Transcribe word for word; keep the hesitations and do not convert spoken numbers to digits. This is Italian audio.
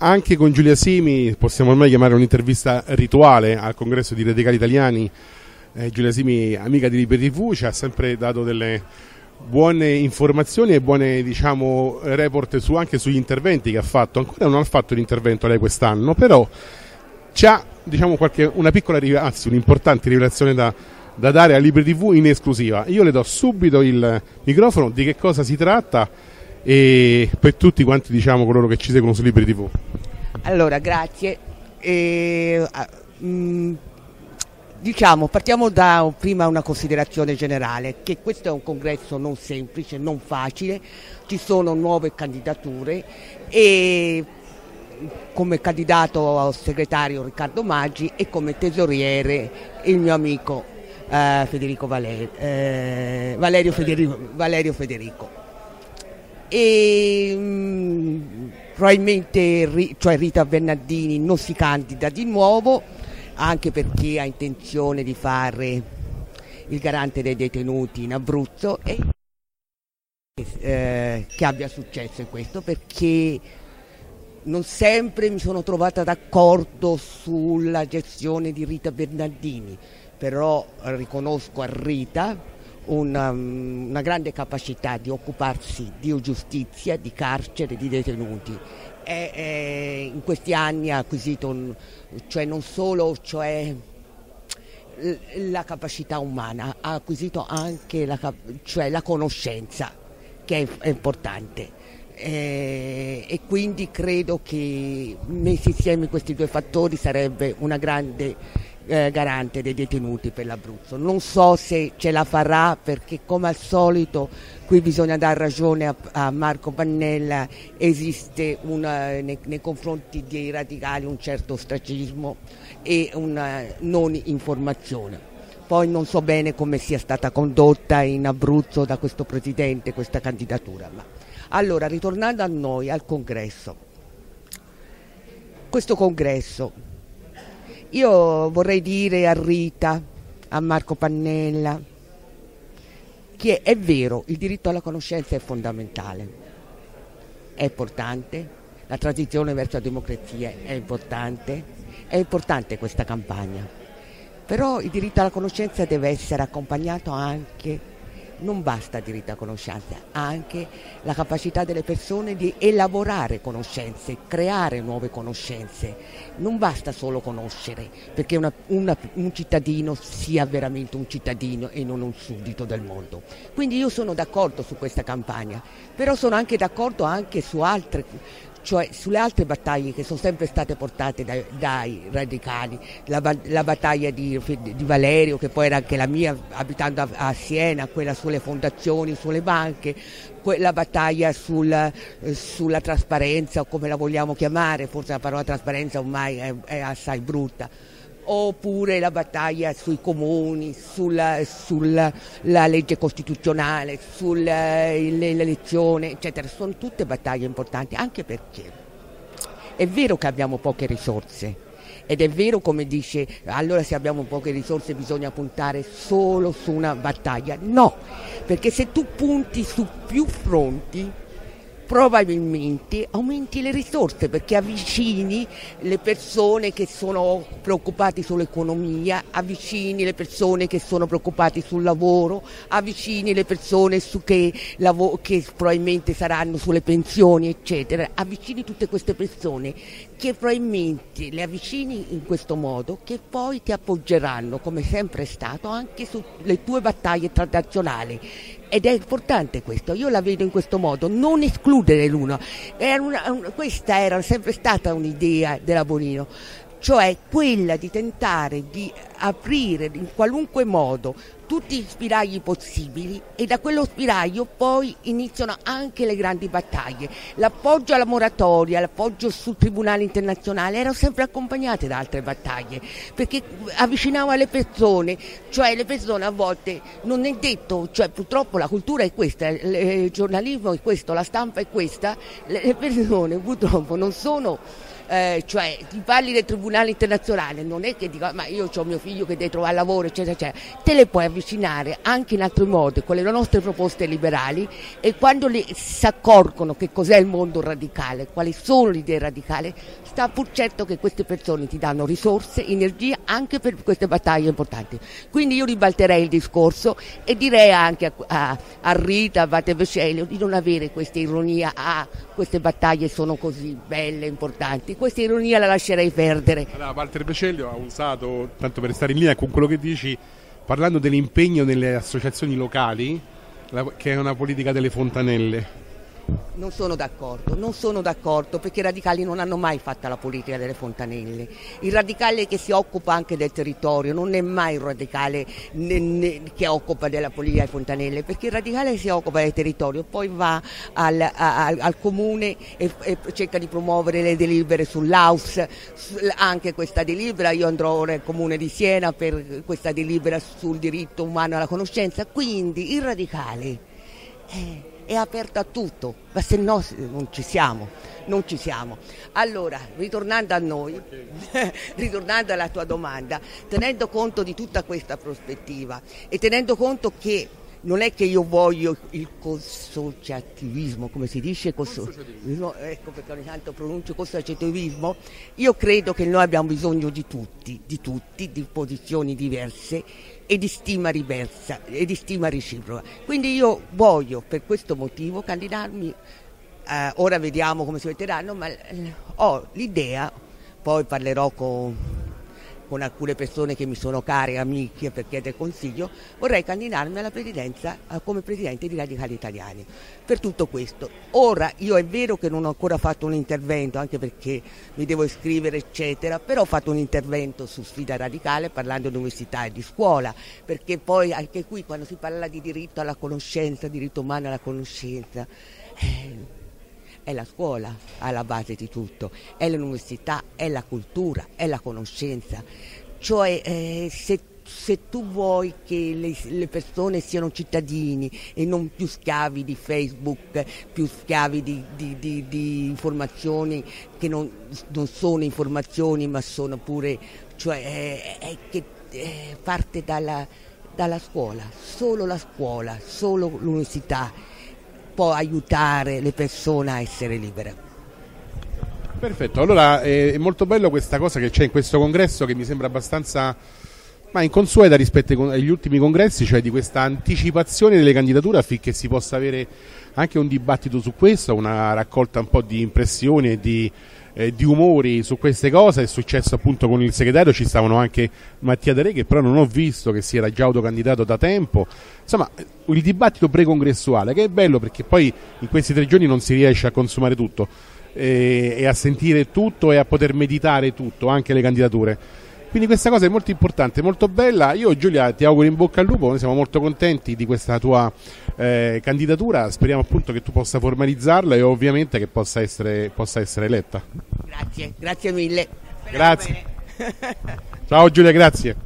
anche con Giulia Simi, possiamo ormai chiamare un'intervista rituale al congresso di Radicali Italiani. eh, Giulia Simi, amica di Liberi tivù, ci ha sempre dato delle buone informazioni e buone, diciamo, report su, anche sugli interventi che ha fatto. Ancora non ha fatto l'intervento lei quest'anno, però c'ha, diciamo, qualche, una piccola, anzi un'importante rivelazione da, da dare a Liberi tivù in esclusiva. Io le do subito il microfono, di che cosa si tratta, e per tutti quanti, diciamo, coloro che ci seguono su Liberi tivù. Allora, grazie. E, mh, diciamo, partiamo da prima una considerazione generale, che questo è un congresso non semplice, non facile, ci sono nuove candidature e come candidato al segretario Riccardo Maggi e come tesoriere il mio amico eh, Federico Valer- eh, Valerio Federico. Valerio Federico. E mh, probabilmente cioè Rita Bernardini non si candida di nuovo, anche perché ha intenzione di fare il garante dei detenuti in Abruzzo e eh, che abbia successo in questo, perché non sempre mi sono trovata d'accordo sulla gestione di Rita Bernardini, però riconosco a Rita Una, una grande capacità di occuparsi di giustizia, di carcere, di detenuti. E, e in questi anni ha acquisito un, cioè non solo cioè, la capacità umana, ha acquisito anche la, cioè, la conoscenza, che è, è importante. E, e quindi credo che messi insieme questi due fattori sarebbe una grande Eh, garante dei detenuti per l'Abruzzo. Non so se ce la farà, perché come al solito qui bisogna dar ragione a, a Marco Pannella, esiste una, nei, nei confronti dei radicali un certo ostracismo e una non informazione. Poi non so bene come sia stata condotta in Abruzzo da questo presidente questa candidatura. Ma allora, ritornando a noi, al congresso, questo congresso, io vorrei dire a Rita, a Marco Pannella, che è vero, il diritto alla conoscenza è fondamentale, è importante, la transizione verso la democrazia è importante, è importante questa campagna, però il diritto alla conoscenza deve essere accompagnato anche, non basta il diritto alla conoscenza, anche la capacità delle persone di elaborare conoscenze, creare nuove conoscenze. Non basta solo conoscere, perché una, una, un cittadino sia veramente un cittadino e non un suddito del mondo. Quindi io sono d'accordo su questa campagna, però sono anche d'accordo anche su altre, cioè sulle altre battaglie che sono sempre state portate dai, dai radicali, la, la battaglia di, di Valerio, che poi era anche la mia abitando a, a Siena, quella sulle fondazioni, sulle banche, la battaglia sul, sulla trasparenza, o come la vogliamo chiamare, forse la parola trasparenza ormai è, è assai brutta, oppure la battaglia sui comuni, sulla, sulla la legge costituzionale, sull'elezione, eccetera. Sono tutte battaglie importanti, anche perché è vero che abbiamo poche risorse ed è vero, come dice, allora se abbiamo poche risorse bisogna puntare solo su una battaglia. No, perché se tu punti su più fronti probabilmente aumenti le risorse, perché avvicini le persone che sono preoccupate sull'economia, avvicini le persone che sono preoccupate sul lavoro, avvicini le persone su che, lav- che probabilmente saranno sulle pensioni, eccetera, avvicini tutte queste persone che probabilmente le avvicini in questo modo, che poi ti appoggeranno, come sempre è stato, anche sulle tue battaglie tradizionali. Ed è importante questo, io la vedo in questo modo, non escludere l'uno. Era una, un, questa era sempre stata un'idea della Bonino, cioè quella di tentare di aprire in qualunque modo tutti gli spiragli possibili, e da quello spiraglio poi iniziano anche le grandi battaglie. L'appoggio alla moratoria, l'appoggio sul Tribunale internazionale erano sempre accompagnate da altre battaglie, perché avvicinava le persone, cioè le persone a volte non è detto, cioè purtroppo la cultura è questa, il giornalismo è questo, la stampa è questa, le persone purtroppo non sono eh, cioè ti parli del Tribunale Internazionale, non è che dico ma io ho mio figlio che deve trovare lavoro eccetera eccetera, te le puoi avvicinare anche in altri modi con le nostre proposte liberali, e quando si accorgono che cos'è il mondo radicale, quali sono le idee radicali, sta pur certo che queste persone ti danno risorse, energia anche per queste battaglie importanti. Quindi io ribalterei il discorso e direi anche a, a, a Rita, a Walter Vescelio, di non avere questa ironia, ah queste battaglie sono così belle, importanti, questa ironia la lascerei perdere. Allora, Walter Vescelio ha usato, tanto per stare in linea con quello che dici, parlando dell'impegno nelle associazioni locali, la, che è una politica delle fontanelle. Non sono d'accordo, non sono d'accordo perché i radicali non hanno mai fatto la politica delle fontanelle. Il radicale che si occupa anche del territorio non è mai il radicale ne, ne, che occupa della politica delle fontanelle, perché il radicale si occupa del territorio, poi va al, a, al comune e, e cerca di promuovere le delibere sull'A U S, anche questa delibera, io andrò nel comune di Siena per questa delibera sul diritto umano alla conoscenza, quindi il radicale è è aperto a tutto, ma se no non ci siamo, non ci siamo. Allora, ritornando a noi, ritornando alla tua domanda, tenendo conto di tutta questa prospettiva e tenendo conto che non è che io voglio il consociativismo, come si dice, consociativismo, ecco perché ogni tanto pronuncio consociativismo, io credo che noi abbiamo bisogno di tutti, di tutti, di posizioni diverse e di stima diversa e di stima reciproca. Quindi io voglio per questo motivo candidarmi, eh, ora vediamo come si metteranno, ma eh, ho l'idea, poi parlerò con... con alcune persone che mi sono care, amiche, per chiedere consiglio, vorrei candidarmi alla presidenza come presidente di Radicali Italiani. Per tutto questo, ora io è vero che non ho ancora fatto un intervento, anche perché mi devo iscrivere eccetera, però ho fatto un intervento su Sfida Radicale parlando di università e di scuola, perché poi anche qui quando si parla di diritto alla conoscenza, diritto umano alla conoscenza, eh, è la scuola alla base di tutto, è l'università, è la cultura, è la conoscenza. Cioè eh, se, se tu vuoi che le, le persone siano cittadini e non più schiavi di Facebook, più schiavi di, di, di, di informazioni che non, non sono informazioni ma sono pure, cioè eh, è che eh, parte dalla, dalla scuola, solo la scuola, solo l'università può aiutare le persone a essere libere. Perfetto, allora è molto bello questa cosa che c'è in questo congresso, che mi sembra abbastanza ma inconsueta rispetto agli ultimi congressi, cioè di questa anticipazione delle candidature affinché si possa avere anche un dibattito su questo, una raccolta un po' di impressioni e di, eh, di umori su queste cose. È successo appunto con il segretario, ci stavano anche Mattia De Re, che però non ho visto, che si era già autocandidato da tempo. Insomma, il dibattito precongressuale, che è bello perché poi in questi tre giorni non si riesce a consumare tutto e, e a sentire tutto e a poter meditare tutto, anche le candidature. Quindi questa cosa è molto importante, molto bella. Io Giulia ti auguro in bocca al lupo, noi siamo molto contenti di questa tua eh, candidatura, speriamo appunto che tu possa formalizzarla e ovviamente che possa essere, possa essere eletta. Grazie, grazie mille. Grazie. Ciao Giulia, grazie.